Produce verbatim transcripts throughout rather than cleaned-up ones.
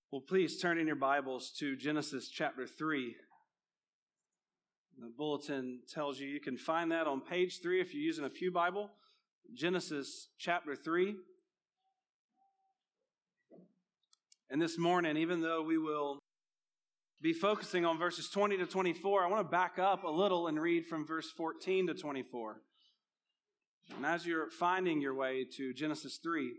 Well, please turn in your Bibles to Genesis chapter three. The bulletin tells you you can find that on page three if you're using a Pew Bible. Genesis chapter three. And this morning, even though we will be focusing on verses twenty to twenty-four, I want to back up a little and read from verse fourteen to twenty-four. And as you're finding your way to Genesis three,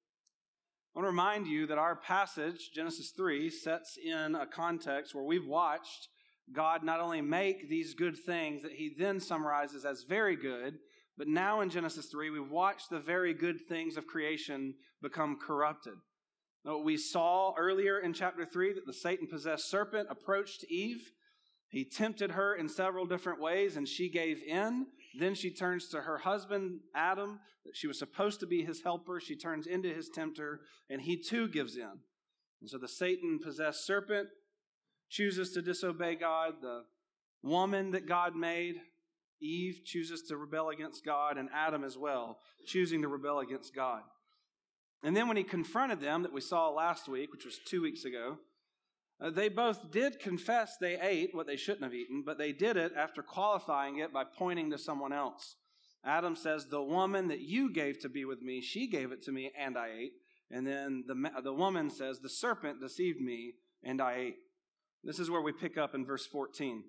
I want to remind you that our passage, Genesis three, sets in a context where we've watched God not only make these good things that he then summarizes as very good, but now in Genesis three, we've watched the very good things of creation become corrupted. Now, we saw earlier in chapter three that the Satan-possessed serpent approached Eve. He tempted her in several different ways, and she gave in. Then she turns to her husband, Adam, that she was supposed to be his helper. She turns into his tempter, and he too gives in. And so the Satan-possessed serpent chooses to disobey God. The woman that God made, Eve, chooses to rebel against God, and Adam as well, choosing to rebel against God. And then when he confronted them, that we saw last week, which was two weeks ago, Uh, they both did confess they ate what they shouldn't have eaten, but they did it after qualifying it by pointing to someone else. Adam says, the woman that you gave to be with me, she gave it to me and I ate. And then the, the woman says, the serpent deceived me and I ate. This is where we pick up in verse fourteen.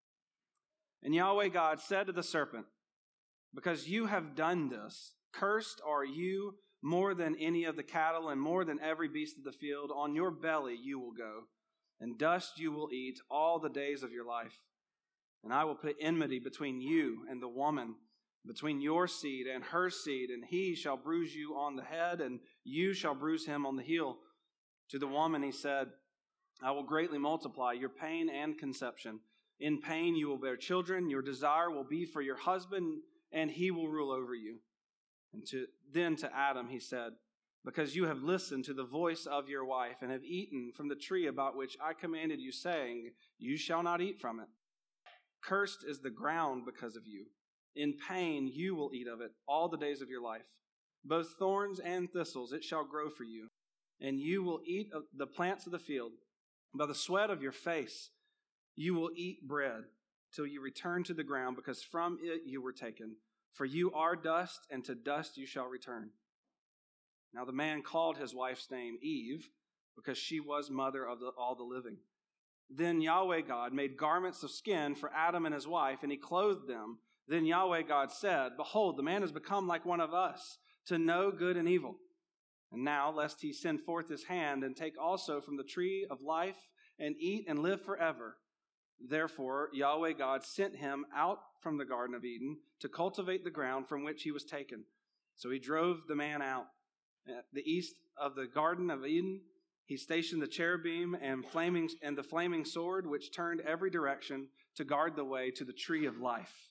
And Yahweh God said to the serpent, because you have done this, cursed are you more than any of the cattle and more than every beast of the field. On your belly you will go, and dust you will eat all the days of your life. And I will put enmity between you and the woman, between your seed and her seed, and he shall bruise you on the head, and you shall bruise him on the heel. To the woman he said, I will greatly multiply your pain and conception. In pain you will bear children. Your desire will be for your husband, and he will rule over you. And to, then to Adam he said, because you have listened to the voice of your wife and have eaten from the tree about which I commanded you, saying, you shall not eat from it. Cursed is the ground because of you. In pain you will eat of it all the days of your life. Both thorns and thistles it shall grow for you, and you will eat of the plants of the field. By the sweat of your face you will eat bread till you return to the ground, because from it you were taken. For you are dust, and to dust you shall return. Now the man called his wife's name Eve, because she was mother of the, all the living. Then Yahweh God made garments of skin for Adam and his wife, and he clothed them. Then Yahweh God said, behold, the man has become like one of us, to know good and evil. And now, lest he send forth his hand, and take also from the tree of life, and eat and live forever. Therefore Yahweh God sent him out from the Garden of Eden, to cultivate the ground from which he was taken. So he drove the man out. At the east of the Garden of Eden, he stationed the cherubim and flaming and the flaming sword, which turned every direction to guard the way to the tree of life.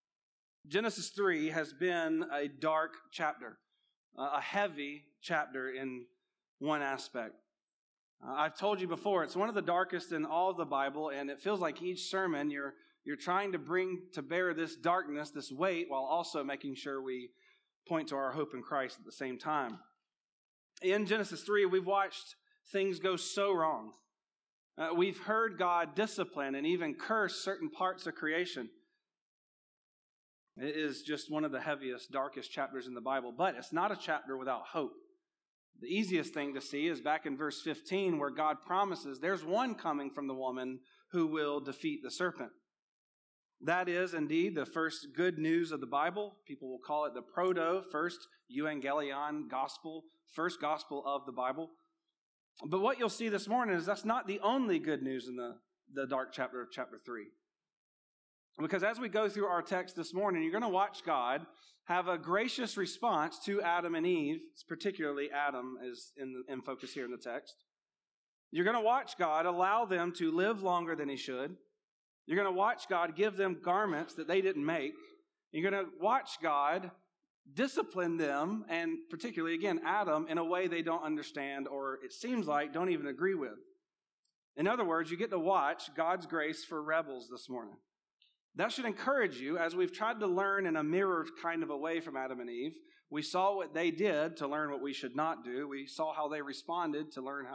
Genesis three has been a dark chapter, a heavy chapter in one aspect. Uh, I've told you before, it's one of the darkest in all of the Bible, and it feels like each sermon you're you're trying to bring to bear this darkness, this weight, while also making sure we point to our hope in Christ at the same time. In Genesis three, we've watched things go so wrong. Uh, we've heard God discipline and even curse certain parts of creation. It is just one of the heaviest, darkest chapters in the Bible, but it's not a chapter without hope. The easiest thing to see is back in verse fifteen, where God promises there's one coming from the woman who will defeat the serpent. That is indeed the first good news of the Bible. People will call it the proto, first euangelion gospel, first gospel of the Bible. But what you'll see this morning is that's not the only good news in the, the dark chapter of chapter three. Because as we go through our text this morning, you're going to watch God have a gracious response to Adam and Eve, particularly Adam is in, the, in focus here in the text. You're going to watch God allow them to live longer than he should. You're going to watch God give them garments that they didn't make. You're going to watch God discipline them, and particularly, again, Adam, in a way they don't understand, or it seems like don't even agree with. In other words, you get to watch God's grace for rebels this morning. That should encourage you, as we've tried to learn in a mirror kind of a way from Adam and Eve. We saw what they did to learn what we should not do. We saw how they responded to learn how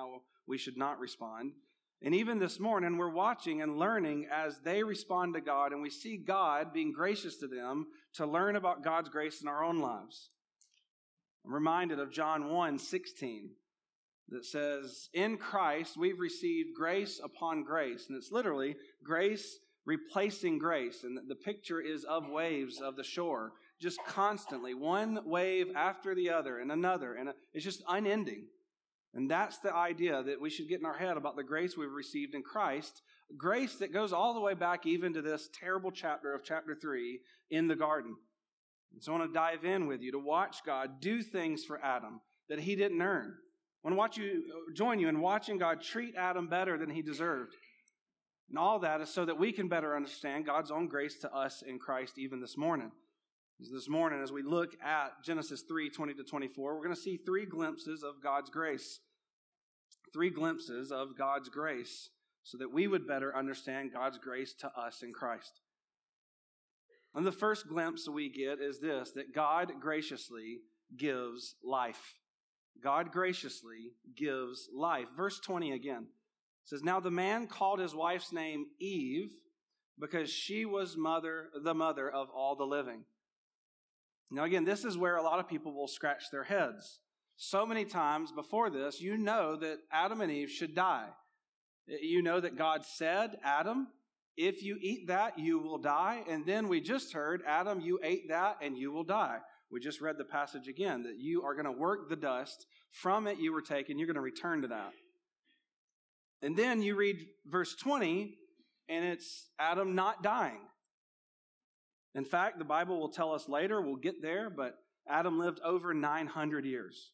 we should not respond. And even this morning, we're watching and learning as they respond to God, and we see God being gracious to them to learn about God's grace in our own lives. I'm reminded of John one sixteen that says, in Christ we've received grace upon grace. And it's literally grace replacing grace. And the picture is of waves of the shore, just constantly, one wave after the other and another. And it's just unending. And that's the idea that we should get in our head about the grace we've received in Christ. Grace that goes all the way back even to this terrible chapter of chapter three in the garden. And so I want to dive in with you to watch God do things for Adam that he didn't earn. I want to watch you, join you in watching God treat Adam better than he deserved. And all that is so that we can better understand God's own grace to us in Christ even this morning. This morning, as we look at Genesis three, twenty to twenty-four, we're going to see three glimpses of God's grace. Three glimpses of God's grace so that we would better understand God's grace to us in Christ. And the first glimpse we get is this, that God graciously gives life. God graciously gives life. Verse twenty again says, now the man called his wife's name Eve because she was mother, the mother of all the living. Now again, this is where a lot of people will scratch their heads. So many times before this, you know that Adam and Eve should die. You know that God said, Adam, if you eat that, you will die. And then we just heard, Adam, you ate that and you will die. We just read the passage again, that you are going to work the dust. From it you were taken. You're going to return to that. And then you read verse twenty, and it's Adam not dying. In fact, the Bible will tell us later, we'll get there, but Adam lived over nine hundred years.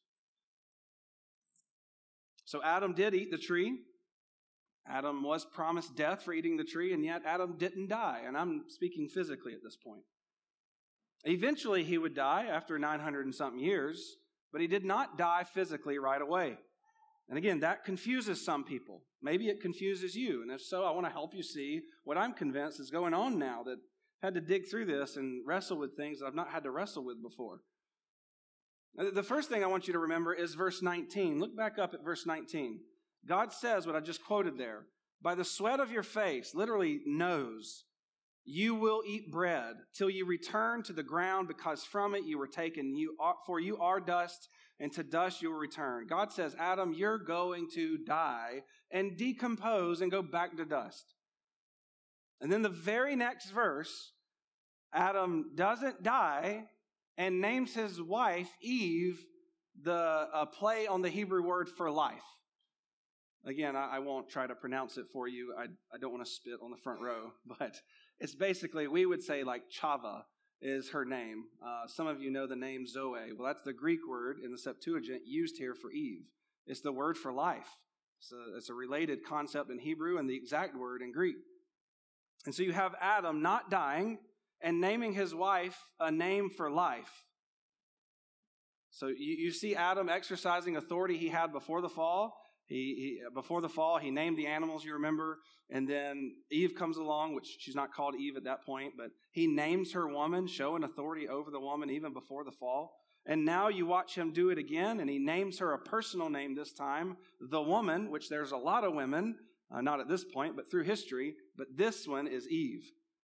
So Adam did eat the tree. Adam was promised death for eating the tree, and yet Adam didn't die. And I'm speaking physically at this point. Eventually he would die after nine hundred and something years, but he did not die physically right away. And again, that confuses some people. Maybe it confuses you. And if so, I want to help you see what I'm convinced is going on now, that had to dig through this and wrestle with things that I've not had to wrestle with before. The first thing I want you to remember is verse nineteen. Look back up at verse nineteen. God says what I just quoted there. By the sweat of your face, literally nose, you will eat bread till you return to the ground, because from it you were taken. You are, for you are dust, and to dust you will return. God says, Adam, you're going to die and decompose and go back to dust. And then the very next verse, Adam doesn't die and names his wife Eve, the uh, play on the Hebrew word for life. Again, I, I won't try to pronounce it for you. I, I don't want to spit on the front row, but it's basically, we would say like Chava is her name. Uh, some of you know the name Zoe. Well, that's the Greek word in the Septuagint used here for Eve. It's the word for life. So it's a related concept in Hebrew and the exact word in Greek. And so you have Adam not dying and naming his wife a name for life. So you, you see Adam exercising authority he had before the fall. He, he before the fall, he named the animals, you remember. And then Eve comes along, which she's not called Eve at that point, but he names her woman, showing authority over the woman even before the fall. And now you watch him do it again, and he names her a personal name this time, the woman, which there's a lot of women, uh, not at this point, but through history, but this one is Eve.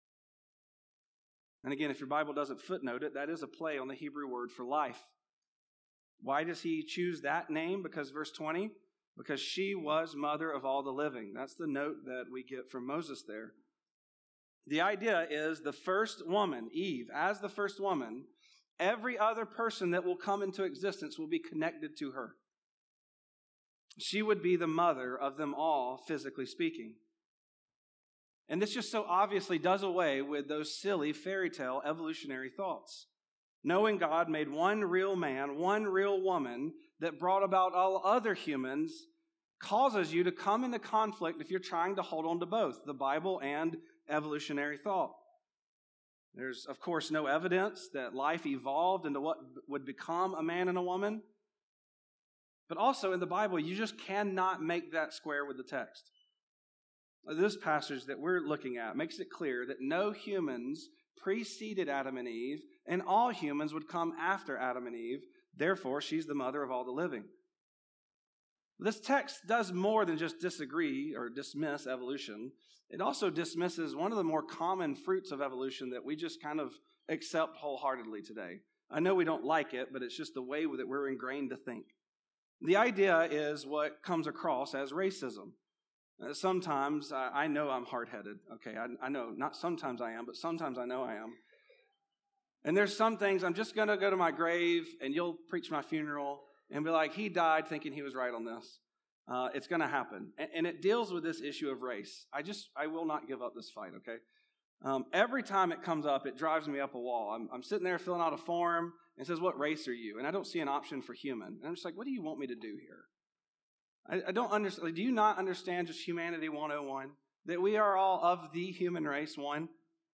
And again, if your Bible doesn't footnote it, that is a play on the Hebrew word for life. Why does he choose that name? Because verse twenty, because she was mother of all the living. That's the note that we get from Moses there. The idea is the first woman, Eve, as the first woman, every other person that will come into existence will be connected to her. She would be the mother of them all, physically speaking. And this just so obviously does away with those silly fairy tale evolutionary thoughts. Knowing God made one real man, one real woman that brought about all other humans causes you to come into conflict if you're trying to hold on to both, the Bible and evolutionary thought. There's, of course, no evidence that life evolved into what would become a man and a woman. But also in the Bible, you just cannot make that square with the text. This passage that we're looking at makes it clear that no humans preceded Adam and Eve, and all humans would come after Adam and Eve. Therefore, she's the mother of all the living. This text does more than just disagree or dismiss evolution. It also dismisses one of the more common fruits of evolution that we just kind of accept wholeheartedly today. I know we don't like it, but it's just the way that we're ingrained to think. The idea is what comes across as racism. Uh, sometimes I, I know I'm hard-headed. Okay, I, I know, not sometimes I am, but sometimes I know I am. And there's some things I'm just going to go to my grave and you'll preach my funeral and be like, he died thinking he was right on this. Uh, it's going to happen. And, and it deals with this issue of race. I just, I will not give up this fight, okay? Um, every time it comes up, it drives me up a wall. I'm, I'm sitting there filling out a form and it says, what race are you? And I don't see an option for human. And I'm just like, what do you want me to do here? I, I don't understand. Like, do you not understand just humanity one oh one? That we are all of the human race, one?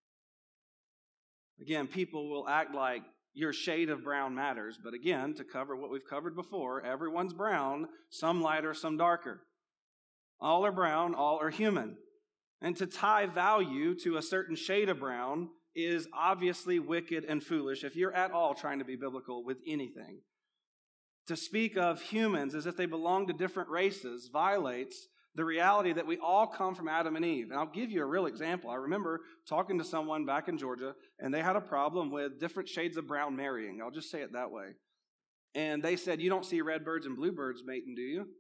Again, people will act like your shade of brown matters. But again, to cover what we've covered before, everyone's brown, some lighter, some darker. All are brown, all are human. And to tie value to a certain shade of brown is obviously wicked and foolish if you're at all trying to be biblical with anything. To speak of humans as if they belong to different races violates the reality that we all come from Adam and Eve. And I'll give you a real example. I remember talking to someone back in Georgia, and they had a problem with different shades of brown marrying. I'll just say it that way. And they said, you don't see redbirds and bluebirds mating, do you?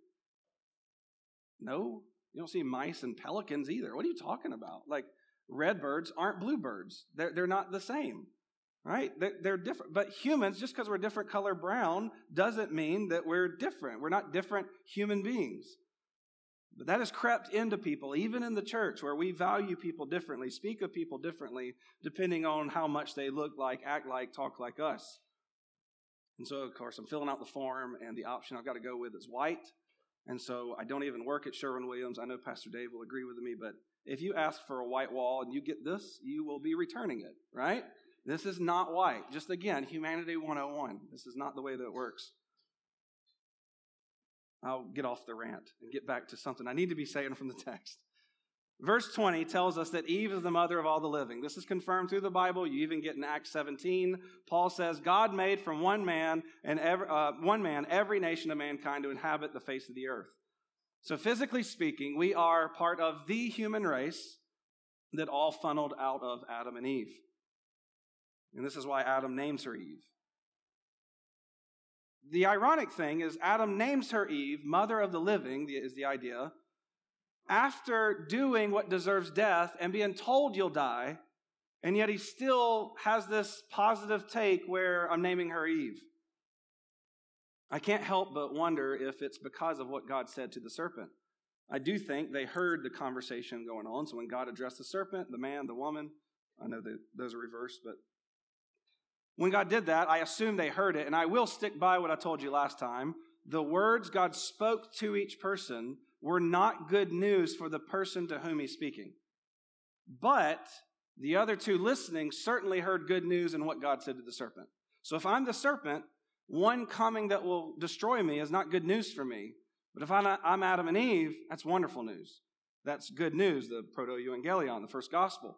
No. You don't see mice and pelicans either. What are you talking about? Like, redbirds aren't bluebirds. They're, they're not the same, right? They're, they're different. But humans, just because we're a different color brown, doesn't mean that we're different. We're not different human beings. But that has crept into people, even in the church, where we value people differently, speak of people differently, depending on how much they look like, act like, talk like us. And so, of course, I'm filling out the form, and the option I've got to go with is white. And so I don't even work at Sherwin-Williams. I know Pastor Dave will agree with me, but if you ask for a white wall and you get this, you will be returning it, right? This is not white. Just again, humanity one oh one. This is not the way that it works. I'll get off the rant and get back to something I need to be saying from the text. Verse twenty tells us that Eve is the mother of all the living. This is confirmed through the Bible. You even get in Acts seventeen. Paul says, God made from one man and every, uh, one man every nation of mankind to inhabit the face of the earth. So physically speaking, we are part of the human race that all funneled out of Adam and Eve. And this is why Adam names her Eve. The ironic thing is Adam names her Eve, mother of the living, is the idea, after doing what deserves death and being told you'll die, and yet he still has this positive take where I'm naming her Eve. I can't help but wonder if it's because of what God said to the serpent. I do think they heard the conversation going on, so when God addressed the serpent, the man, the woman, I know that those are reversed, but when God did that, I assume they heard it, and I will stick by what I told you last time. The words God spoke to each person were not good news for the person to whom he's speaking. But the other two listening certainly heard good news in what God said to the serpent. So if I'm the serpent, one coming that will destroy me is not good news for me. But if I'm Adam and Eve, that's wonderful news. That's good news, the proto-evangelion, the first gospel.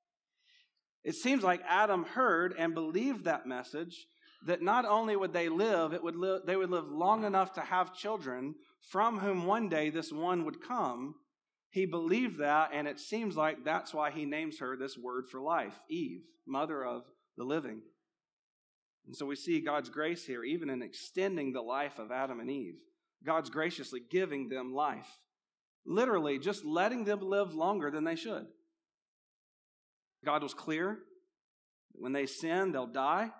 It seems like Adam heard and believed that message, that not only would they live, it would live, they would live long enough to have children from whom one day this one would come. He believed that, and it seems like that's why he names her this word for life, Eve, mother of the living. And so we see God's grace here, even in extending the life of Adam and Eve. God's graciously giving them life. Literally, just letting them live longer than they should. God was clear. When they sin, they'll die.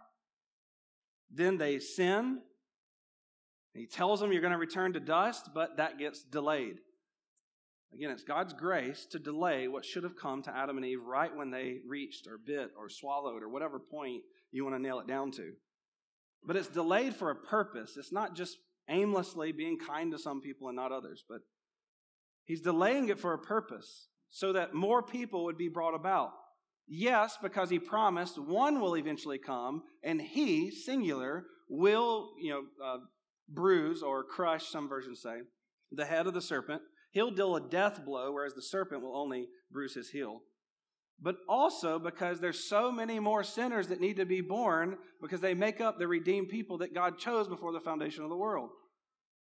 Then they sin. He tells them you're going to return to dust, but that gets delayed. Again, it's God's grace to delay what should have come to Adam and Eve right when they reached or bit or swallowed or whatever point you want to nail it down to. But it's delayed for a purpose. It's not just aimlessly being kind to some people and not others, but he's delaying it for a purpose so that more people would be brought about. Yes, because he promised one will eventually come, and he, singular, will, you know, uh, bruise or crush, some versions say, the head of the serpent. He'll deal a death blow, whereas the serpent will only bruise his heel. But also because there's so many more sinners that need to be born because they make up the redeemed people that God chose before the foundation of the world.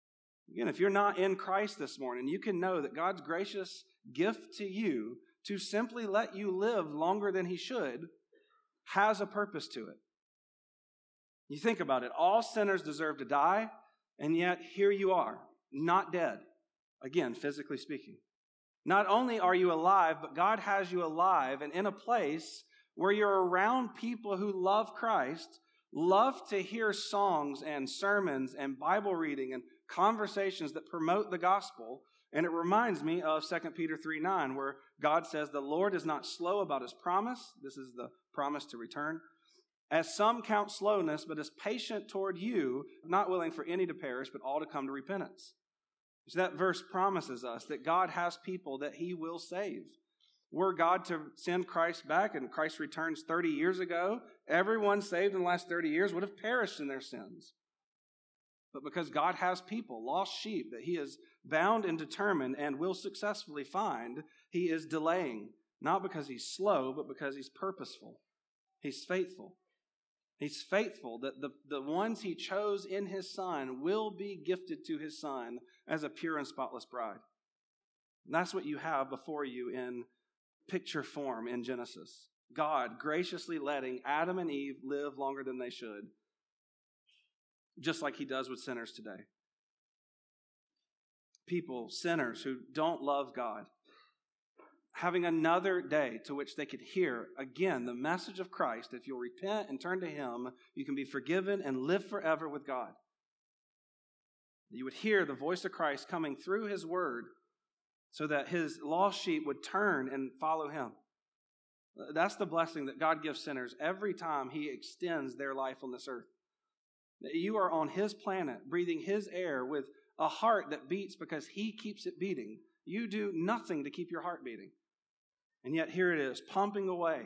Again, if you're not in Christ this morning, you can know that God's gracious gift to you to simply let you live longer than he should has a purpose to it. You think about it. All sinners deserve to die, and yet here you are, not dead. Again, physically speaking. Not only are you alive, but God has you alive and in a place where you're around people who love Christ, love to hear songs and sermons and Bible reading and conversations that promote the gospel. And it reminds me of Second Peter three nine, where God says, the Lord is not slow about his promise. This is the promise to return. As some count slowness, but is patient toward you, not willing for any to perish, but all to come to repentance. So that verse promises us that God has people that he will save. Were God to send Christ back and Christ returns thirty years ago, everyone saved in the last thirty years would have perished in their sins. But because God has people, lost sheep, that he is bound and determined and will successfully find, he is delaying. Not because he's slow, but because he's purposeful. He's faithful. He's faithful that the, the ones he chose in his Son will be gifted to his Son as a pure and spotless bride. And that's what you have before you in picture form in Genesis. God graciously letting Adam and Eve live longer than they should, just like he does with sinners today. People, sinners who don't love God, having another day to which they could hear, again, the message of Christ. If you'll repent and turn to him, you can be forgiven and live forever with God. You would hear the voice of Christ coming through his word so that his lost sheep would turn and follow him. That's the blessing that God gives sinners every time he extends their life on this earth. You are on his planet, breathing his air with a heart that beats because he keeps it beating. You do nothing to keep your heart beating. And yet here it is, pumping away.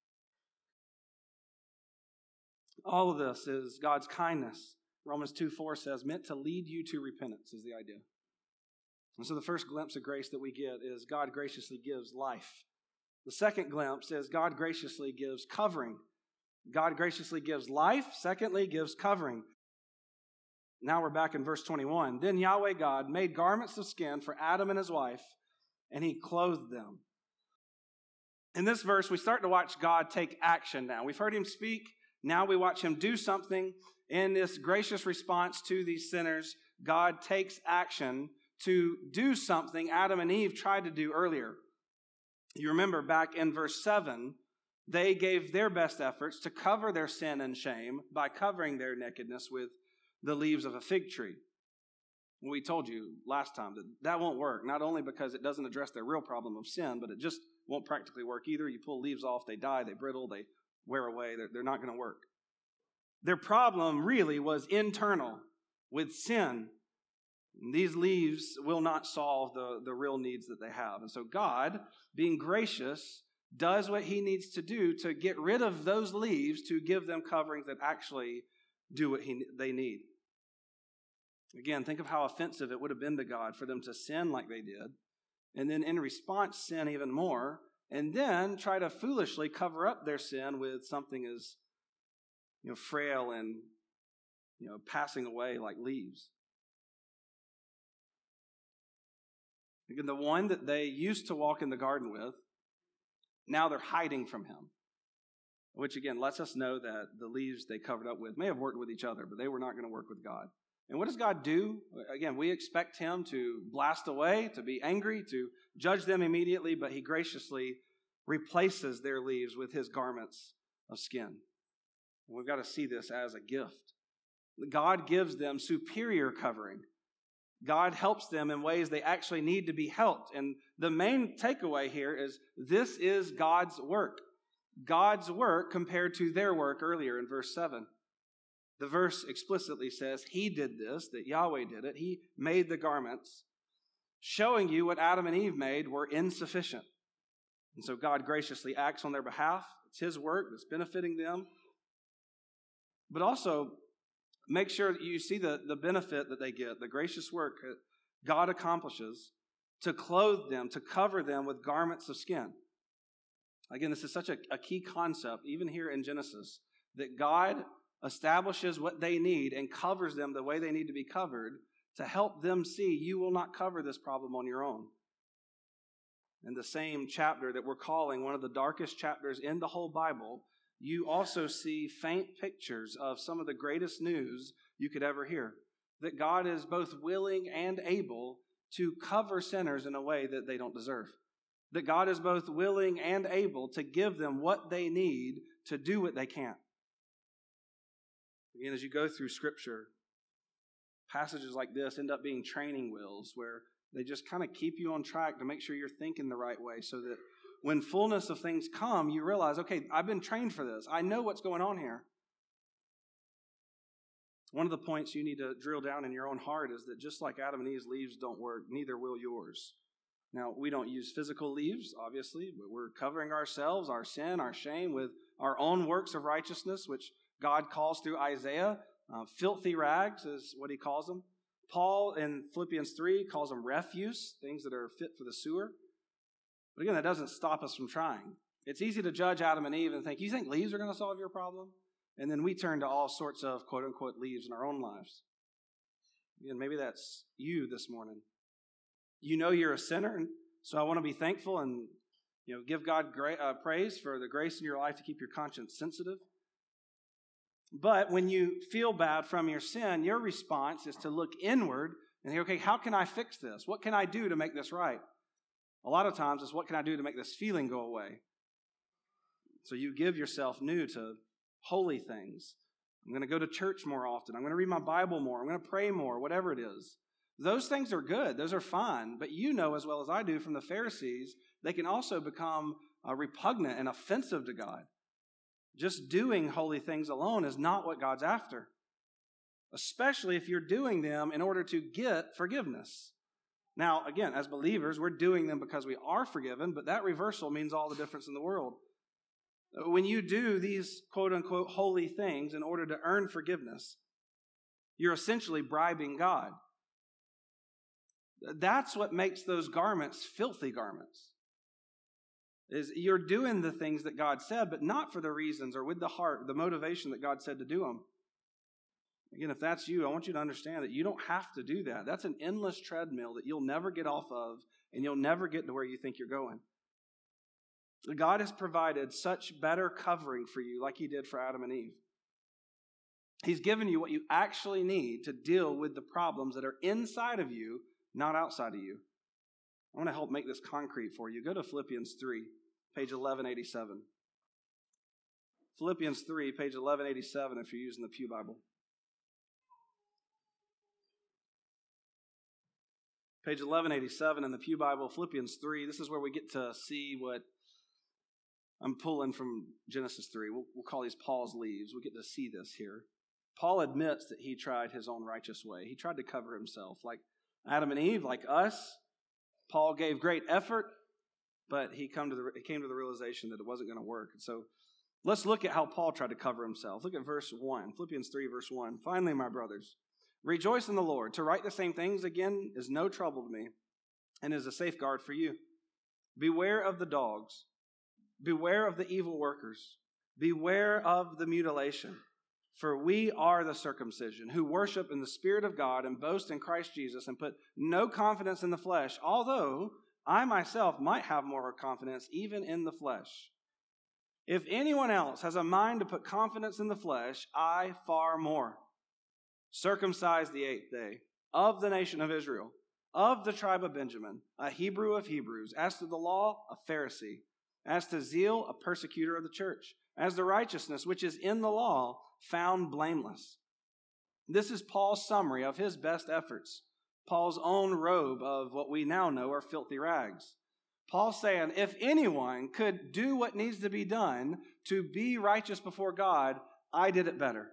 All of this is God's kindness. Romans two four says, meant to lead you to repentance is the idea. And so the first glimpse of grace that we get is God graciously gives life. The second glimpse is God graciously gives covering. God graciously gives life. Secondly, gives covering. Now we're back in verse twenty-one. Then Yahweh God made garments of skin for Adam and his wife, and he clothed them. In this verse, we start to watch God take action now. We've heard him speak. Now we watch him do something. In this gracious response to these sinners, God takes action to do something Adam and Eve tried to do earlier. You remember back in verse seven, they gave their best efforts to cover their sin and shame by covering their nakedness with the leaves of a fig tree. We told you last time that that won't work, not only because it doesn't address their real problem of sin, but it just won't practically work either. You pull leaves off, they die, they brittle, they wear away. They're, they're not going to work. Their problem really was internal with sin. These leaves will not solve the, the real needs that they have. And so God, being gracious, does what he needs to do to get rid of those leaves to give them coverings that actually do what he, they need. Again, think of how offensive it would have been to God for them to sin like they did, and then in response sin even more, and then try to foolishly cover up their sin with something as, you know, frail and, you know, passing away like leaves. Again, the one that they used to walk in the garden with, now they're hiding from him, which again lets us know that the leaves they covered up with may have worked with each other, but they were not going to work with God. And what does God do? Again, we expect him to blast away, to be angry, to judge them immediately, but he graciously replaces their leaves with his garments of skin. And we've got to see this as a gift. God gives them superior covering. God helps them in ways they actually need to be helped. And the main takeaway here is this is God's work. God's work compared to their work earlier in verse seven. The verse explicitly says he did this, that Yahweh did it. He made the garments, showing you what Adam and Eve made were insufficient. And so God graciously acts on their behalf. It's his work that's benefiting them. But also, make sure that you see the, the benefit that they get, the gracious work that God accomplishes to clothe them, to cover them with garments of skin. Again, this is such a, a key concept, even here in Genesis, that God establishes what they need and covers them the way they need to be covered to help them see you will not cover this problem on your own. In the same chapter that we're calling one of the darkest chapters in the whole Bible, you also see faint pictures of some of the greatest news you could ever hear. That God is both willing and able to cover sinners in a way that they don't deserve. That God is both willing and able to give them what they need to do what they can't. Again, as you go through Scripture, passages like this end up being training wheels where they just kind of keep you on track to make sure you're thinking the right way so that when fullness of things come, you realize, okay, I've been trained for this. I know what's going on here. One of the points you need to drill down in your own heart is that just like Adam and Eve's leaves don't work, neither will yours. Now, we don't use physical leaves, obviously, but we're covering ourselves, our sin, our shame with our own works of righteousness, which God calls through Isaiah. Uh, filthy rags is what he calls them. Paul in Philippians three calls them refuse, things that are fit for the sewer. But again, that doesn't stop us from trying. It's easy to judge Adam and Eve and think, you think leaves are going to solve your problem? And then we turn to all sorts of quote-unquote leaves in our own lives. Again, maybe that's you this morning. You know you're a sinner, and so I want to be thankful and you know give God gra- uh, praise for the grace in your life to keep your conscience sensitive. But when you feel bad from your sin, your response is to look inward and say, okay, how can I fix this? What can I do to make this right? A lot of times it's what can I do to make this feeling go away? So you give yourself new to holy things. I'm going to go to church more often. I'm going to read my Bible more. I'm going to pray more, whatever it is. Those things are good. Those are fine. But you know as well as I do from the Pharisees, they can also become uh, repugnant and offensive to God. Just doing holy things alone is not what God's after, especially if you're doing them in order to get forgiveness. Now, again, as believers, we're doing them because we are forgiven, but that reversal means all the difference in the world. When you do these quote-unquote holy things in order to earn forgiveness, you're essentially bribing God. That's what makes those garments filthy garments. Is you're doing the things that God said, but not for the reasons or with the heart, the motivation that God said to do them. Again, if that's you, I want you to understand that you don't have to do that. That's an endless treadmill that you'll never get off of, and you'll never get to where you think you're going. God has provided such better covering for you like he did for Adam and Eve. He's given you what you actually need to deal with the problems that are inside of you, not outside of you. I want to help make this concrete for you. Go to Philippians three, page eleven eighty-seven. Philippians three, page eleven eighty-seven if you're using the Pew Bible. Page eleven eighty-seven in the Pew Bible, Philippians three. This is where we get to see what I'm pulling from Genesis three. We'll, we'll call these Paul's leaves. We get to see this here. Paul admits that he tried his own righteous way. He tried to cover himself. Like Adam and Eve, like us, Paul gave great effort, but he, come to the, he came to the realization that it wasn't going to work. And so let's look at how Paul tried to cover himself. Look at verse one, Philippians three, verse one. Finally, my brothers, rejoice in the Lord. To write the same things again is no trouble to me and is a safeguard for you. Beware of the dogs. Beware of the evil workers. Beware of the mutilation. For we are the circumcision who worship in the Spirit of God and boast in Christ Jesus and put no confidence in the flesh, although I myself might have more confidence even in the flesh. If anyone else has a mind to put confidence in the flesh, I far more. Circumcised the eighth day, of the nation of Israel, of the tribe of Benjamin, a Hebrew of Hebrews, as to the law, a Pharisee, as to zeal, a persecutor of the church, as the righteousness which is in the law, found blameless. This is Paul's summary of his best efforts. Paul's own robe of what we now know are filthy rags. Paul's saying, if anyone could do what needs to be done to be righteous before God, I did it better.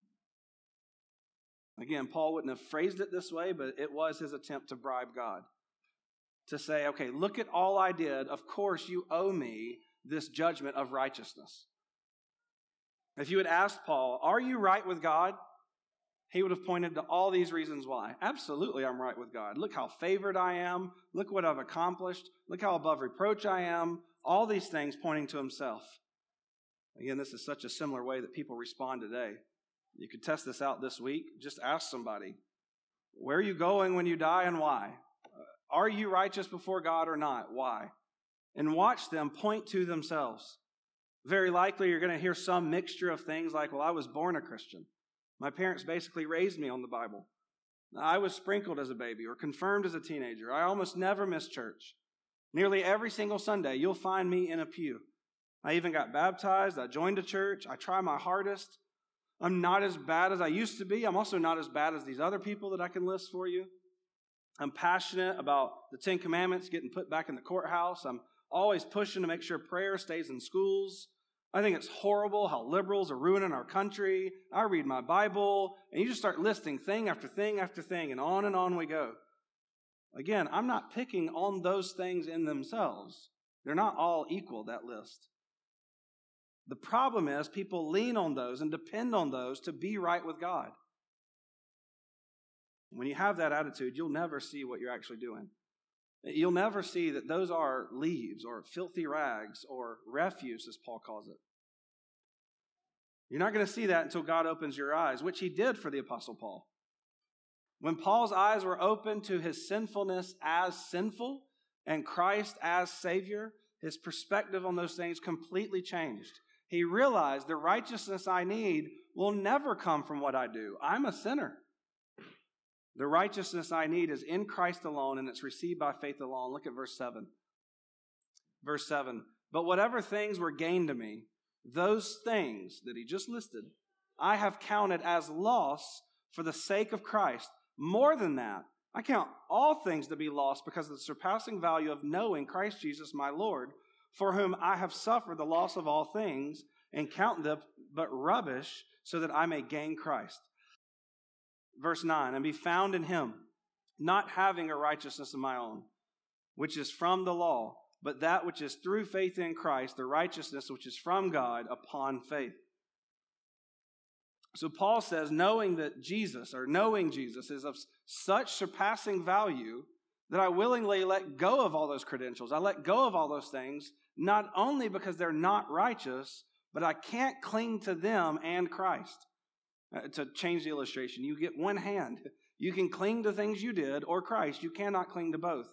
Again, Paul wouldn't have phrased it this way, but it was his attempt to bribe God. To say, okay, look at all I did. Of course, you owe me this judgment of righteousness. If you had asked Paul, are you right with God? He would have pointed to all these reasons why. Absolutely, I'm right with God. Look how favored I am. Look what I've accomplished. Look how above reproach I am. All these things pointing to himself. Again, this is such a similar way that people respond today. You could test this out this week. Just ask somebody, Where are you going when you die and why? Are you righteous before God or not? Why? And watch them point to themselves. Very likely you're going to hear some mixture of things like, well, I was born a Christian. My parents basically raised me on the Bible. I was sprinkled as a baby or confirmed as a teenager. I almost never miss church. Nearly every single Sunday, you'll find me in a pew. I even got baptized. I joined a church. I try my hardest. I'm not as bad as I used to be. I'm also not as bad as these other people that I can list for you. I'm passionate about the Ten Commandments getting put back in the courthouse. I'm always pushing to make sure prayer stays in schools. I think it's horrible how liberals are ruining our country. I read my Bible, and you just start listing thing after thing after thing, and on and on we go. Again, I'm not picking on those things in themselves. They're not all equal, that list. The problem is people lean on those and depend on those to be right with God. When you have that attitude, you'll never see what you're actually doing. You'll never see that those are leaves or filthy rags or refuse, as Paul calls it. You're not going to see that until God opens your eyes, which he did for the Apostle Paul. When Paul's eyes were opened to his sinfulness as sinful and Christ as Savior, his perspective on those things completely changed. He realized the righteousness I need will never come from what I do. I'm a sinner. The righteousness I need is in Christ alone, and it's received by faith alone. Look at verse seven. Verse seven. But whatever things were gained to me, those things that he just listed, I have counted as loss for the sake of Christ. More than that, I count all things to be lost because of the surpassing value of knowing Christ Jesus my Lord, for whom I have suffered the loss of all things, and count them but rubbish, so that I may gain Christ. Verse nine, and be found in him, not having a righteousness of my own, which is from the law, but that which is through faith in Christ, the righteousness which is from God upon faith. So Paul says, knowing that Jesus, or knowing Jesus, is of such surpassing value that I willingly let go of all those credentials. I let go of all those things, not only because they're not righteous, but I can't cling to them and Christ. Uh, to change the illustration, you get one hand. You can cling to things you did or Christ. You cannot cling to both.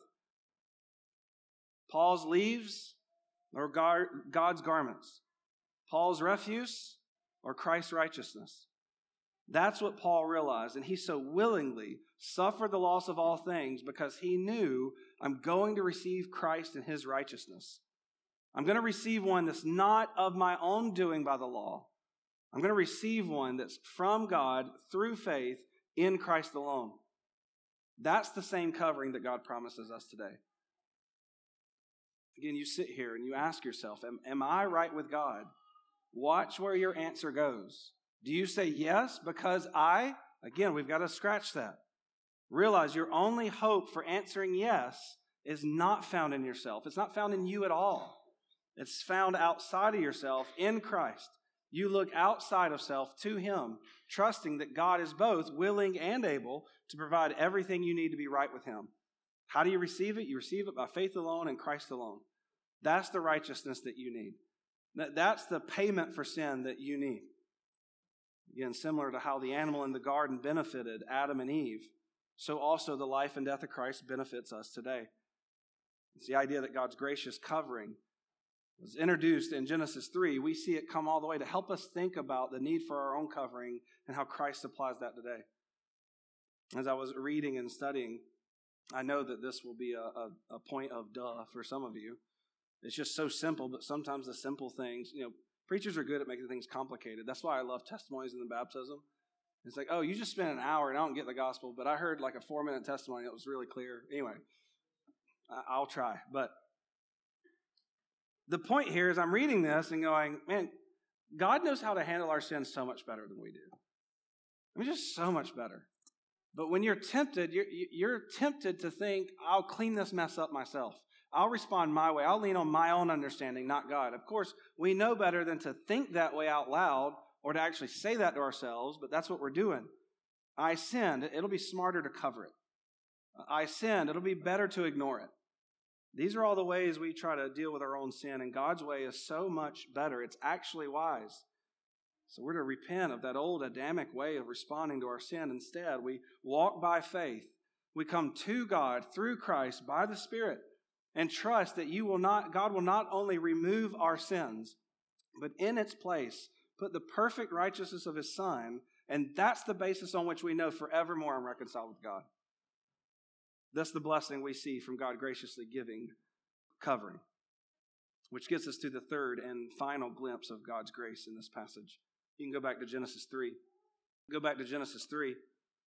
Paul's leaves or God's garments. Paul's refuse or Christ's righteousness. That's what Paul realized, and he so willingly suffered the loss of all things because he knew, I'm going to receive Christ and his righteousness. I'm going to receive one that's not of my own doing by the law. I'm going to receive one that's from God through faith in Christ alone. That's the same covering that God promises us today. Again, you sit here and you ask yourself, am, am I right with God? Watch where your answer goes. Do you say yes because I? Again, we've got to scratch that. Realize your only hope for answering yes is not found in yourself. It's not found in you at all. It's found outside of yourself in Christ. You look outside of self to him, trusting that God is both willing and able to provide everything you need to be right with him. How do you receive it? You receive it by faith alone and Christ alone. That's the righteousness that you need. That's the payment for sin that you need. Again, similar to how the animal in the garden benefited Adam and Eve, so also the life and death of Christ benefits us today. It's the idea that God's gracious covering was introduced in Genesis three. We see it come all the way to help us think about the need for our own covering and how Christ supplies that today. As I was reading and studying, I know that this will be a, a, a point of duh for some of you. It's just so simple, but sometimes the simple things, you know, preachers are good at making things complicated. That's why I love testimonies in the baptism. It's like, oh, you just spent an hour and I don't get the gospel, but I heard like a four-minute testimony that was really clear. Anyway, I'll try. But the point here is I'm reading this and going, man, God knows how to handle our sins so much better than we do. I mean, just so much better. But when you're tempted, you're, you're tempted to think, I'll clean this mess up myself. I'll respond my way. I'll lean on my own understanding, not God. Of course, we know better than to think that way out loud or to actually say that to ourselves, but that's what we're doing. I sinned. It'll be smarter to cover it. I sinned. It'll be better to ignore it. These are all the ways we try to deal with our own sin, and God's way is so much better. It's actually wise. So we're to repent of that old Adamic way of responding to our sin. Instead, we walk by faith. We come to God through Christ by the Spirit and trust that you will not, God will not only remove our sins, but in its place put the perfect righteousness of His Son, and that's the basis on which we know forevermore I'm reconciled with God. That's the blessing we see from God graciously giving covering, which gets us to the third and final glimpse of God's grace in this passage. You can go back to Genesis three. Go back to Genesis three.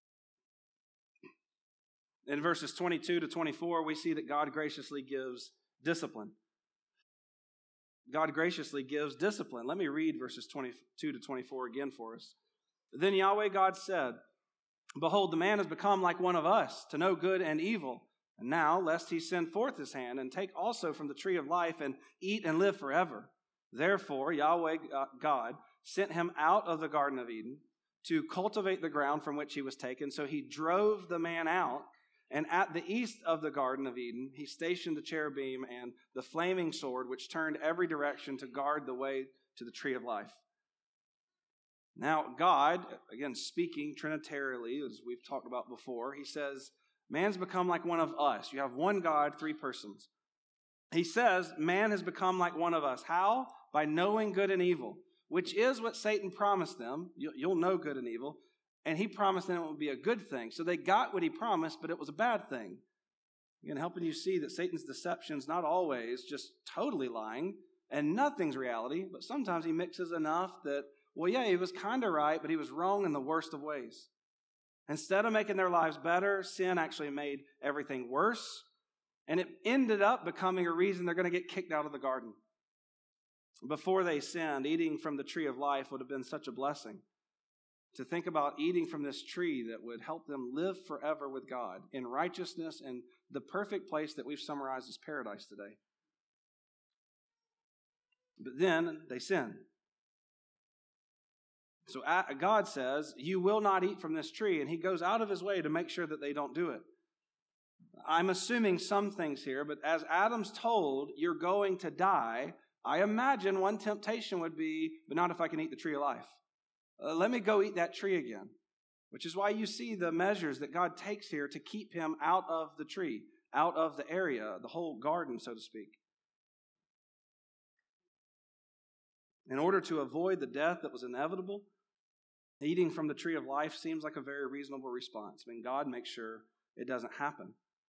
In verses twenty-two to twenty-four, we see that God graciously gives discipline. God graciously gives discipline. Let me read verses twenty-two to twenty-four again for us. Then Yahweh God said, Behold, the man has become like one of us, to know good and evil. And now, lest he send forth his hand, and take also from the tree of life, and eat and live forever. Therefore, Yahweh God sent him out of the Garden of Eden to cultivate the ground from which he was taken. So he drove the man out, and at the east of the Garden of Eden, he stationed the cherubim and the flaming sword, which turned every direction to guard the way to the tree of life. Now, God, again, speaking trinitarily, as we've talked about before, he says, man's become like one of us. You have one God, three persons. He says, man has become like one of us. How? By knowing good and evil, which is what Satan promised them. You'll know good and evil. And he promised them it would be a good thing. So they got what he promised, but it was a bad thing. Again, helping you see that Satan's deception is not always just totally lying, and nothing's reality, but sometimes he mixes enough that, well, yeah, he was kind of right, but he was wrong in the worst of ways. Instead of making their lives better, sin actually made everything worse, and it ended up becoming a reason they're going to get kicked out of the garden. Before they sinned, eating from the tree of life would have been such a blessing. To think about eating from this tree that would help them live forever with God in righteousness and the perfect place that we've summarized as paradise today. But then they sin. So God says, you will not eat from this tree, and he goes out of his way to make sure that they don't do it. I'm assuming some things here, but as Adam's told, you're going to die, I imagine one temptation would be, but not if I can eat the tree of life. Uh, let me go eat that tree again, which is why you see the measures that God takes here to keep him out of the tree, out of the area, the whole garden, so to speak. In order to avoid the death that was inevitable, eating from the tree of life seems like a very reasonable response. I mean, God makes sure it doesn't happen.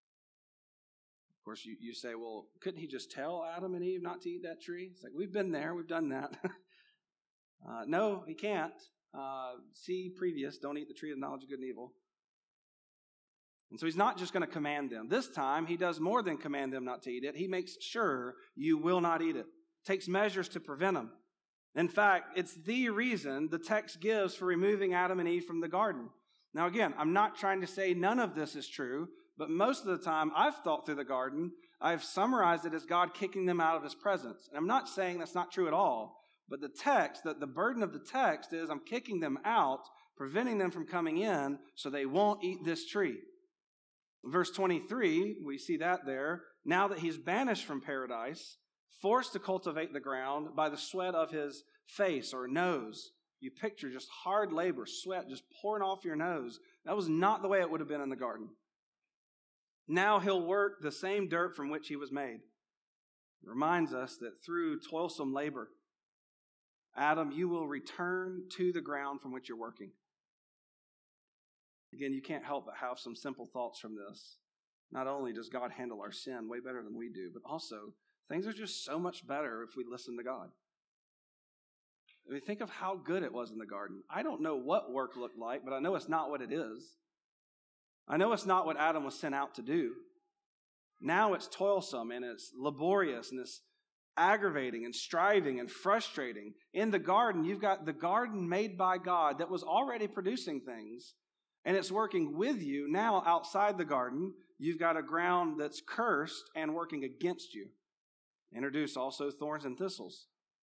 Of course, you, you say, well, couldn't he just tell Adam and Eve not to eat that tree? It's like, we've been there, we've done that. uh, no, he can't. Uh, see previous, don't eat the tree of the knowledge of good and evil. And so he's not just going to command them. This time, he does more than command them not to eat it. He makes sure you will not eat it. Takes measures to prevent them. In fact, it's the reason the text gives for removing Adam and Eve from the garden. Now again, I'm not trying to say none of this is true, but most of the time I've thought through the garden, I've summarized it as God kicking them out of his presence. And I'm not saying that's not true at all. But the text, that the burden of the text is I'm kicking them out, preventing them from coming in so they won't eat this tree. Verse twenty-three, we see that there. Now that he's banished from paradise, forced to cultivate the ground by the sweat of his face or nose. You picture just hard labor, sweat just pouring off your nose. That was not the way it would have been in the garden. Now he'll work the same dirt from which he was made. It reminds us that through toilsome labor, Adam, you will return to the ground from which you're working. Again, you can't help but have some simple thoughts from this. Not only does God handle our sin way better than we do, but also things are just so much better if we listen to God. I mean, think of how good it was in the garden. I don't know what work looked like, but I know it's not what it is. I know it's not what Adam was sent out to do. Now it's toilsome and it's laborious and it's aggravating and striving and frustrating. In the garden, you've got the garden made by God that was already producing things, and it's working with you. Now outside the garden, you've got a ground that's cursed and working against you. Introduce also thorns and thistles.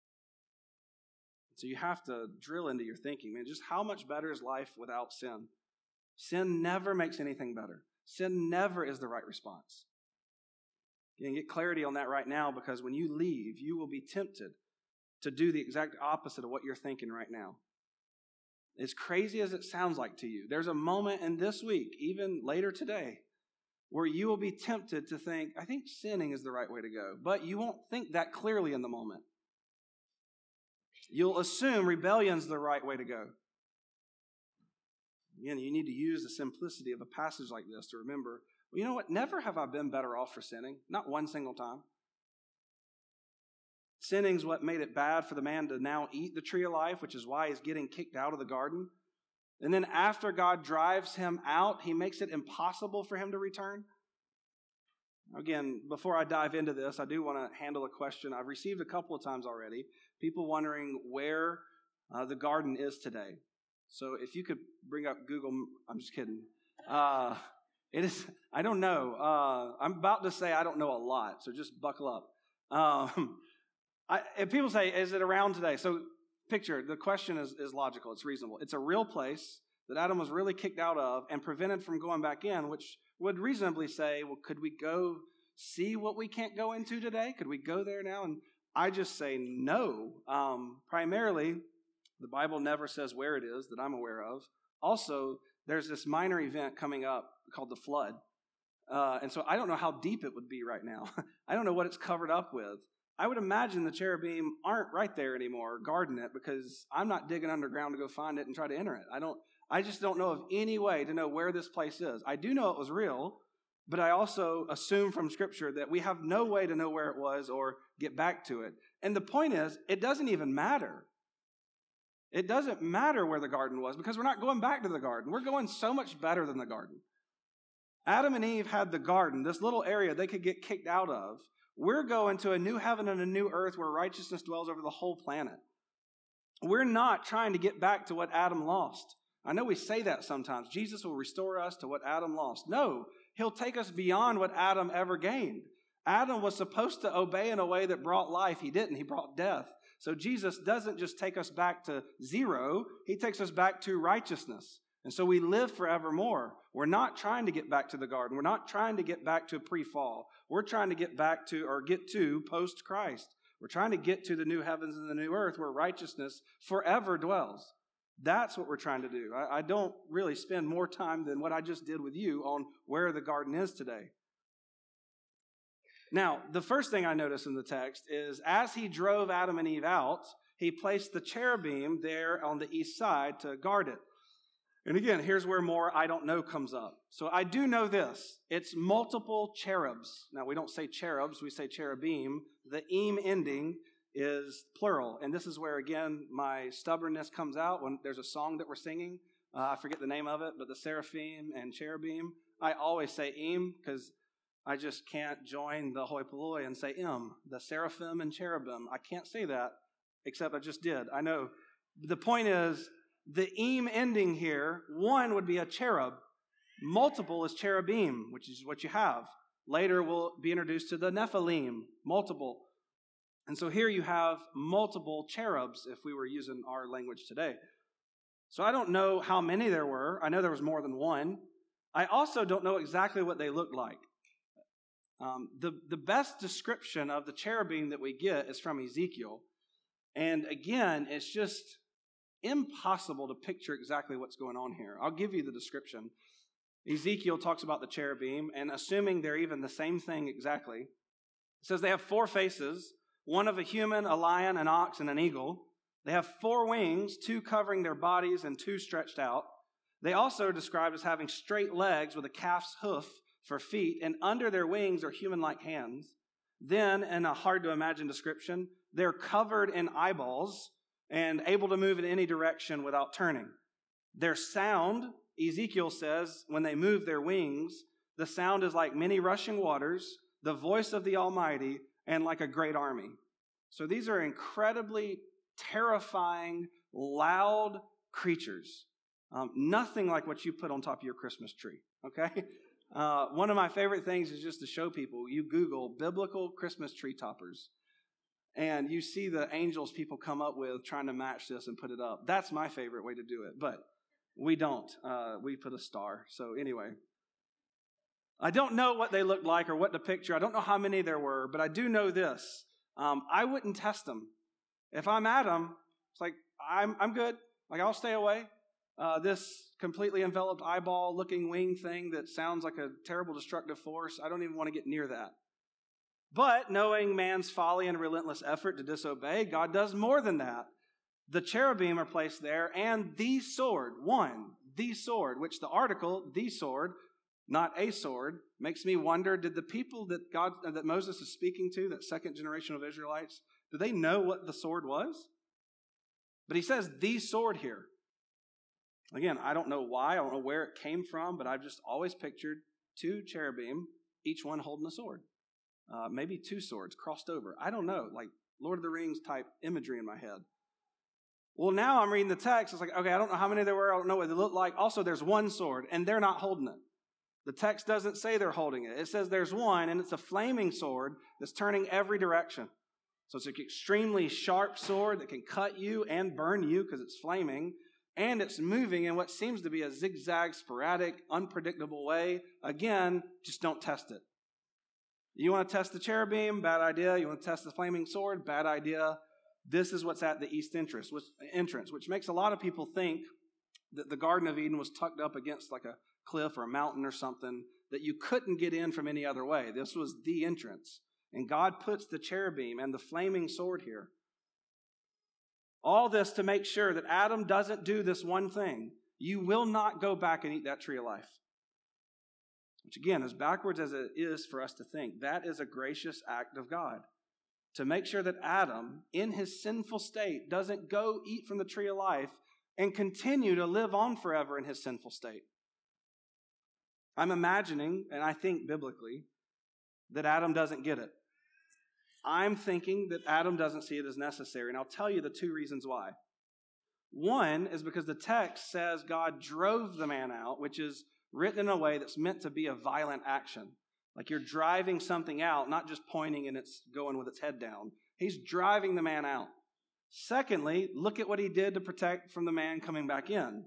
So you have to drill into your thinking, man, just how much better is life without sin? Sin never makes anything better. Sin never is the right response. You can get clarity on that right now, because when you leave, you will be tempted to do the exact opposite of what you're thinking right now. as crazy as it sounds like to you, there's a moment in this week, even later today, where you will be tempted to think, I think sinning is the right way to go. But you won't think that clearly in the moment. You'll assume rebellion's the right way to go. Again, you need to use the simplicity of a passage like this to remember, well, you know what? Never have I been better off for sinning. Not one single time. Sinning's what made it bad for the man to now eat the tree of life, which is why he's getting kicked out of the garden. And then after God drives him out, he makes it impossible for him to return. Again, before I dive into this, I do want to handle a question I've received a couple of times already. People wondering where uh, the garden is today. So if you could bring up Google, I'm just kidding. Uh, it is, I don't know. Uh, I'm about to say I don't know a lot, so just buckle up. Um, I, if people say, is it around today? So picture, the question is, is logical. It's reasonable. It's a real place that Adam was really kicked out of and prevented from going back in, which would reasonably say, well, could we go see what we can't go into today? Could we go there now? And I just say no. Um, primarily, the Bible never says where it is that I'm aware of. Also, there's this minor event coming up called the flood. Uh, and so I don't know how deep it would be right now. I don't know what it's covered up with. I would imagine the cherubim aren't right there anymore, guarding it, because I'm not digging underground to go find it and try to enter it. I don't. I just don't know of any way to know where this place is. I do know it was real, but I also assume from Scripture that we have no way to know where it was or get back to it. And the point is, it doesn't even matter. It doesn't matter where the garden was because we're not going back to the garden. We're going so much better than the garden. Adam and Eve had the garden, this little area they could get kicked out of. We're going to a new heaven and a new earth where righteousness dwells over the whole planet. We're not trying to get back to what Adam lost. I know we say that sometimes. Jesus will restore us to what Adam lost. No, he'll take us beyond what Adam ever gained. Adam was supposed to obey in a way that brought life. He didn't. He brought death. So Jesus doesn't just take us back to zero. He takes us back to righteousness. And so we live forevermore. We're not trying to get back to the garden. We're not trying to get back to pre-fall. We're trying to get back to or get to post-Christ. We're trying to get to the new heavens and the new earth where righteousness forever dwells. That's what we're trying to do. I, I don't really spend more time than what I just did with you on where the garden is today. Now, the first thing I notice in the text is as he drove Adam and Eve out, he placed the cherubim there on the east side to guard it. And again, here's where more I don't know comes up. So I do know this. It's multiple cherubs. Now, we don't say cherubs, we say cherubim. The im ending is plural. And this is where, again, my stubbornness comes out when there's a song that we're singing. Uh, I forget the name of it, but the seraphim and cherubim. I always say im because I just can't join the hoi polloi and say im, the seraphim and cherubim. I can't say that, except I just did. I know. The point is, the im ending here, one would be a cherub. Multiple is cherubim, which is what you have. Later we'll be introduced to the Nephilim, multiple. And so here you have multiple cherubs, if we were using our language today. So I don't know how many there were. I know there was more than one. I also don't know exactly what they looked like. Um, the, the best description of the cherubim that we get is from Ezekiel. And again, it's just impossible to picture exactly what's going on here. I'll give you the description. Ezekiel talks about the cherubim, and assuming they're even the same thing exactly, it says they have four faces, one of a human, a lion, an ox, and an eagle. They have four wings, two covering their bodies and two stretched out. They also are described as having straight legs with a calf's hoof for feet, and under their wings are human-like hands. Then, in a hard-to-imagine description, they're covered in eyeballs and able to move in any direction without turning. Their sound, Ezekiel says, when they move their wings, the sound is like many rushing waters, the voice of the Almighty, and like a great army. So these are incredibly terrifying, loud creatures. Um, nothing like what you put on top of your Christmas tree, okay? Uh, one of my favorite things is just to show people, you Google biblical Christmas tree toppers, and you see the angels people come up with trying to match this and put it up. That's my favorite way to do it, but we don't. Uh, we put a star. So anyway, I don't know what they looked like or what to picture. I don't know how many there were, but I do know this. Um, I wouldn't test them. If I'm Adam, it's like, I'm I'm good. Like, I'll stay away. Uh, this completely enveloped eyeball-looking wing thing that sounds like a terrible destructive force, I don't even want to get near that. But knowing man's folly and relentless effort to disobey, God does more than that. The cherubim are placed there, and the sword, one, the sword, which the article, the sword, not a sword, makes me wonder, did the people that God, that Moses is speaking to, that second generation of Israelites, do they know what the sword was? But he says the sword here. Again, I don't know why, I don't know where it came from, but I've just always pictured two cherubim, each one holding a sword. Uh, maybe two swords crossed over. I don't know, like Lord of the Rings type imagery in my head. Well, now I'm reading the text. It's like, okay, I don't know how many there were. I don't know what they look like. Also, there's one sword, and they're not holding it. The text doesn't say they're holding it. It says there's one, and it's a flaming sword that's turning every direction. So it's an extremely sharp sword that can cut you and burn you because it's flaming. And it's moving in what seems to be a zigzag, sporadic, unpredictable way. Again, just don't test it. You want to test the cherubim? Bad idea. You want to test the flaming sword? Bad idea. This is what's at the east entrance, which, entrance, which makes a lot of people think that the Garden of Eden was tucked up against like a cliff or a mountain or something, that you couldn't get in from any other way. This was the entrance. And God puts the cherubim and the flaming sword here. All this to make sure that Adam doesn't do this one thing. You will not go back and eat that tree of life. Which again, as backwards as it is for us to think, that is a gracious act of God. To make sure that Adam, in his sinful state, doesn't go eat from the tree of life and continue to live on forever in his sinful state. I'm imagining, and I think biblically, that Adam doesn't get it. I'm thinking that Adam doesn't see it as necessary, and I'll tell you the two reasons why. One is because the text says God drove the man out, which is written in a way that's meant to be a violent action. Like you're driving something out, not just pointing and it's going with its head down. He's driving the man out. Secondly, look at what he did to protect from the man coming back in.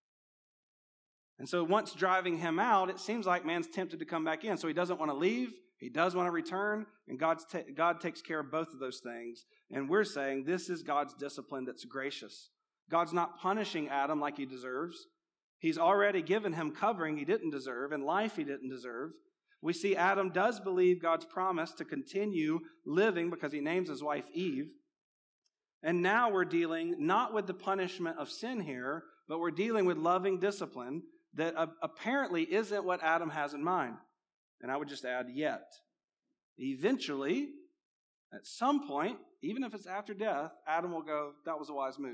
And so once driving him out, it seems like man's tempted to come back in. So he doesn't want to leave. He does want to return. And God's ta- God takes care of both of those things. And we're saying this is God's discipline that's gracious. God's not punishing Adam like he deserves. He's already given him covering he didn't deserve and life he didn't deserve. We see Adam does believe God's promise to continue living because he names his wife Eve. And now we're dealing not with the punishment of sin here, but we're dealing with loving discipline that uh, apparently isn't what Adam has in mind. And I would just add, yet. Eventually, at some point, even if it's after death, Adam will go, that was a wise move.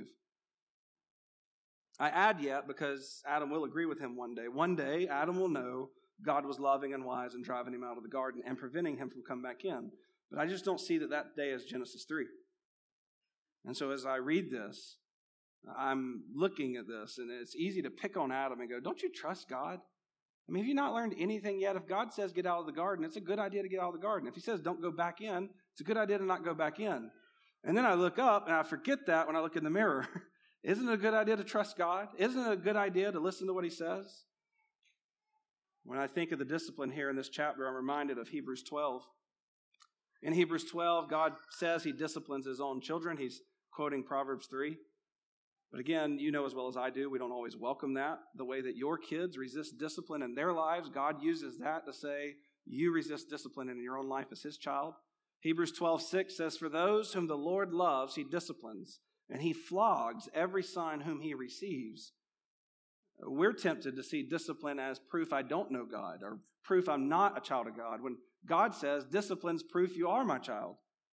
I add yet because Adam will agree with him one day. One day, Adam will know God was loving and wise and driving him out of the garden and preventing him from coming back in. But I just don't see that that day is Genesis three. And so as I read this, I'm looking at this, and it's easy to pick on Adam and go, don't you trust God? I mean, have you not learned anything yet? If God says get out of the garden, it's a good idea to get out of the garden. If he says don't go back in, it's a good idea to not go back in. And then I look up, and I forget that when I look in the mirror. Isn't it a good idea to trust God? Isn't it a good idea to listen to what he says? When I think of the discipline here in this chapter, I'm reminded of Hebrews twelve. In Hebrews twelve, God says he disciplines his own children. He's quoting Proverbs three. But again, you know as well as I do, we don't always welcome that. The way that your kids resist discipline in their lives, God uses that to say, you resist discipline in your own life as his child. Hebrews twelve six says, for those whom the Lord loves, he disciplines, and he flogs every son whom he receives. We're tempted to see discipline as proof I don't know God, or proof I'm not a child of God, when God says discipline's proof you are my child.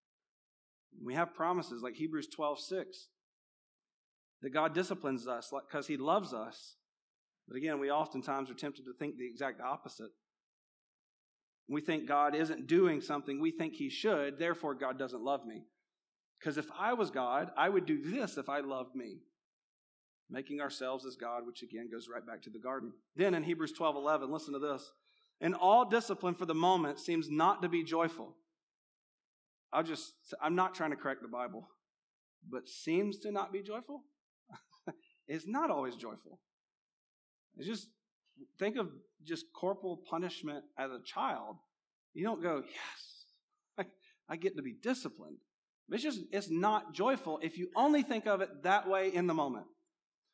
We have promises like Hebrews twelve six. That God disciplines us because he loves us. But again, we oftentimes are tempted to think the exact opposite. We think God isn't doing something we think he should, therefore God doesn't love me. Because if I was God, I would do this if I loved me. Making ourselves as God, which again goes right back to the garden. Then in Hebrews twelve eleven, listen to this. And all discipline for the moment seems not to be joyful. I'll just, I'm not trying to correct the Bible, but seems to not be joyful. It's not always joyful. It's just, think of just corporal punishment as a child. You don't go, yes, I, I get to be disciplined. It's just, it's not joyful if you only think of it that way in the moment.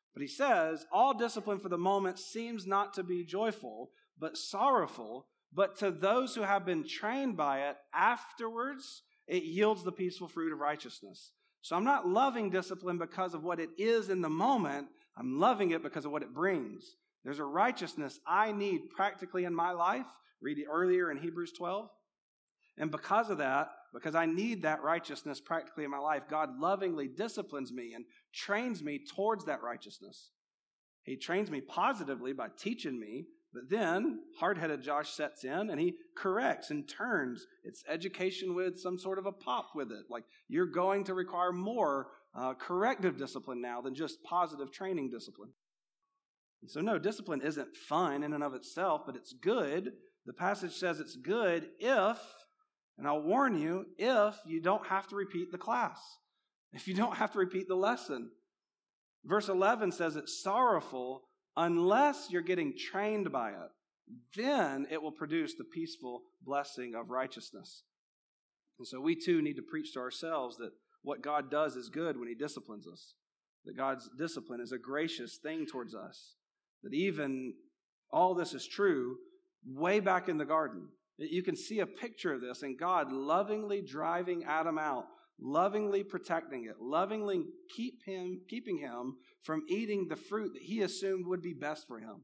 But he says, all discipline for the moment seems not to be joyful, but sorrowful. But to those who have been trained by it, afterwards it yields the peaceful fruit of righteousness. So I'm not loving discipline because of what it is in the moment. I'm loving it because of what it brings. There's a righteousness I need practically in my life. Read it earlier in Hebrews twelve. And because of that, because I need that righteousness practically in my life, God lovingly disciplines me and trains me towards that righteousness. He trains me positively by teaching me, but then hard-headed Josh sets in and he corrects and turns. It's education with some sort of a pop with it. Like, you're going to require more uh, corrective discipline now than just positive training discipline. And so no, discipline isn't fun in and of itself, but it's good. The passage says it's good if, and I'll warn you, if you don't have to repeat the class, if you don't have to repeat the lesson. Verse eleven says it's sorrowful unless you're getting trained by it. Then it will produce the peaceful blessing of righteousness. And so we too need to preach to ourselves that what God does is good when he disciplines us, that God's discipline is a gracious thing towards us, that even all this is true way back in the garden. You can see a picture of this, and God lovingly driving Adam out, lovingly protecting it, lovingly keep him, keeping him from eating the fruit that he assumed would be best for him.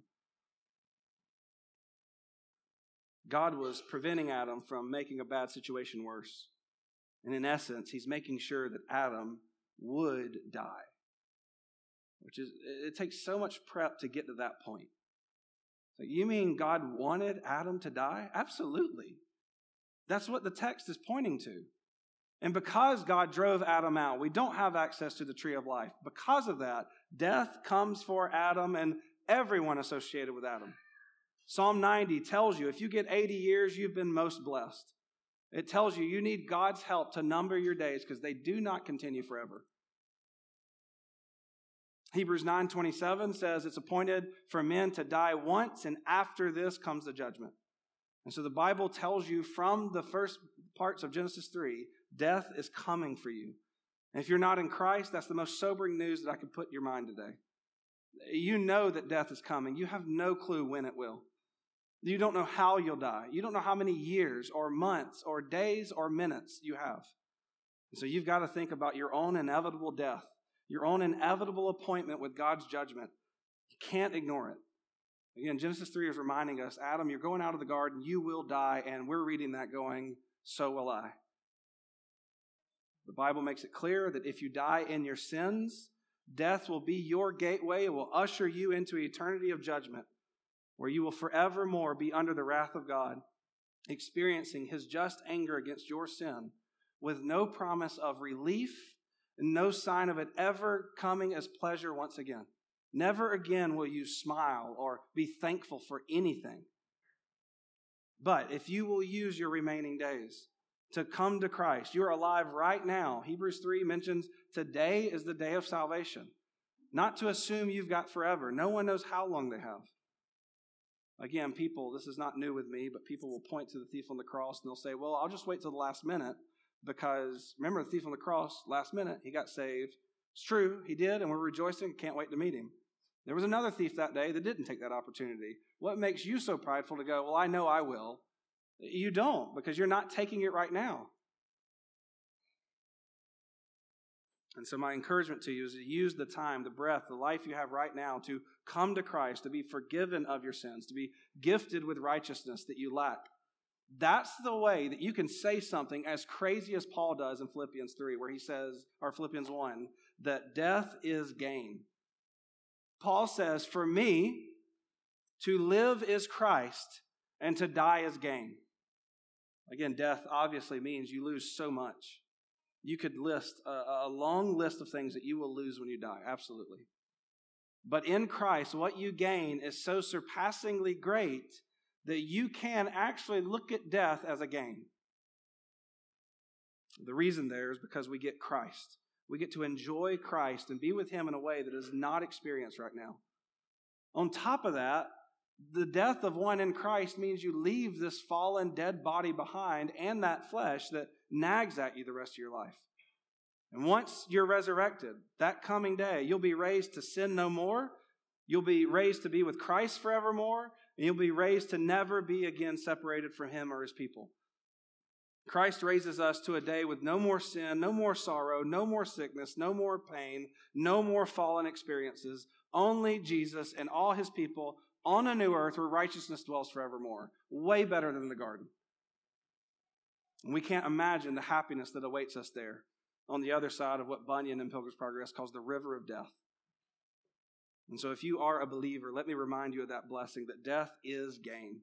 God was preventing Adam from making a bad situation worse. And in essence, he's making sure that Adam would die. Which is, it takes so much prep to get to that point. So you mean God wanted Adam to die? Absolutely. That's what the text is pointing to. And because God drove Adam out, we don't have access to the tree of life. Because of that, death comes for Adam and everyone associated with Adam. Psalm ninety tells you if you get eighty years, you've been most blessed. It tells you you need God's help to number your days because they do not continue forever. Hebrews nine twenty-seven says it's appointed for men to die once, and after this comes the judgment. And so the Bible tells you from the first parts of Genesis three, death is coming for you. And if you're not in Christ, that's the most sobering news that I could put in your mind today. You know that death is coming. You have no clue when it will. You don't know how you'll die. You don't know how many years or months or days or minutes you have. And so you've got to think about your own inevitable death, your own inevitable appointment with God's judgment. You can't ignore it. Again, Genesis three is reminding us, Adam, you're going out of the garden, you will die, and we're reading that going, so will I. The Bible makes it clear that if you die in your sins, death will be your gateway. It will usher you into eternity of judgment, where you will forevermore be under the wrath of God, experiencing his just anger against your sin, with no promise of relief and no sign of it ever coming as pleasure once again. Never again will you smile or be thankful for anything. But if you will use your remaining days to come to Christ, you're alive right now. Hebrews three mentions today is the day of salvation. Not to assume you've got forever. No one knows how long they have. Again, people, this is not new with me, but people will point to the thief on the cross and they'll say, well, I'll just wait till the last minute because remember the thief on the cross, last minute, he got saved. It's true, he did, and we're rejoicing, can't wait to meet him. There was another thief that day that didn't take that opportunity. What makes you so prideful to go, well, I know I will? You don't, because you're not taking it right now. And so my encouragement to you is to use the time, the breath, the life you have right now to come to Christ, to be forgiven of your sins, to be gifted with righteousness that you lack. That's the way that you can say something as crazy as Paul does in Philippians three, where he says, or Philippians one, that death is gain. Paul says, for me, to live is Christ and to die is gain. Again, death obviously means you lose so much. You could list a, a long list of things that you will lose when you die, absolutely. But in Christ, what you gain is so surpassingly great that you can actually look at death as a gain. The reason there is because we get Christ. We get to enjoy Christ and be with him in a way that is not experienced right now. On top of that, the death of one in Christ means you leave this fallen, dead body behind and that flesh that nags at you the rest of your life. And once you're resurrected, that coming day, you'll be raised to sin no more. You'll be raised to be with Christ forevermore. And you'll be raised to never be again separated from him or his people. Christ raises us to a day with no more sin, no more sorrow, no more sickness, no more pain, no more fallen experiences. Only Jesus and all his people on a new earth where righteousness dwells forevermore. Way better than the garden. And we can't imagine the happiness that awaits us there on the other side of what Bunyan in Pilgrim's Progress calls the river of death. And so if you are a believer, let me remind you of that blessing that death is gain.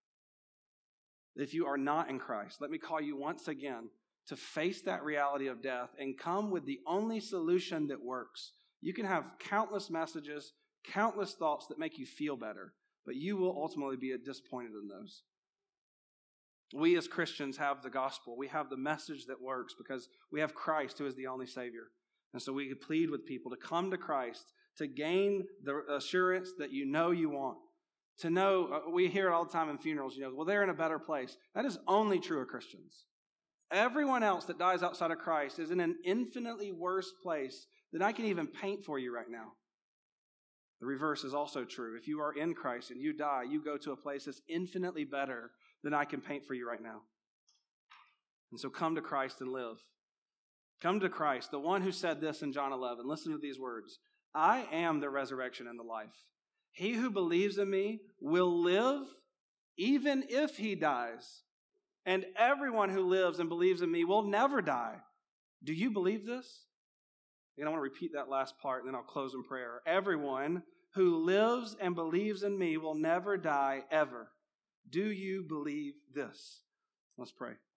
If you are not in Christ, let me call you once again to face that reality of death and come with the only solution that works. You can have countless messages, countless thoughts that make you feel better, but you will ultimately be disappointed in those. We as Christians have the gospel. We have the message that works because we have Christ who is the only Savior. And so we plead with people to come to Christ to gain the assurance that you know you want. To know, uh, we hear it all the time in funerals, you know, well, they're in a better place. That is only true of Christians. Everyone else that dies outside of Christ is in an infinitely worse place than I can even paint for you right now. The reverse is also true. If you are in Christ and you die, you go to a place that's infinitely better than I can paint for you right now. And so come to Christ and live. Come to Christ, the one who said this in John eleven. Listen to these words. I am the resurrection and the life. He who believes in me will live even if he dies. And everyone who lives and believes in me will never die. Do you believe this? And I want to repeat that last part and then I'll close in prayer. Everyone who lives and believes in me will never die ever. Do you believe this? Let's pray.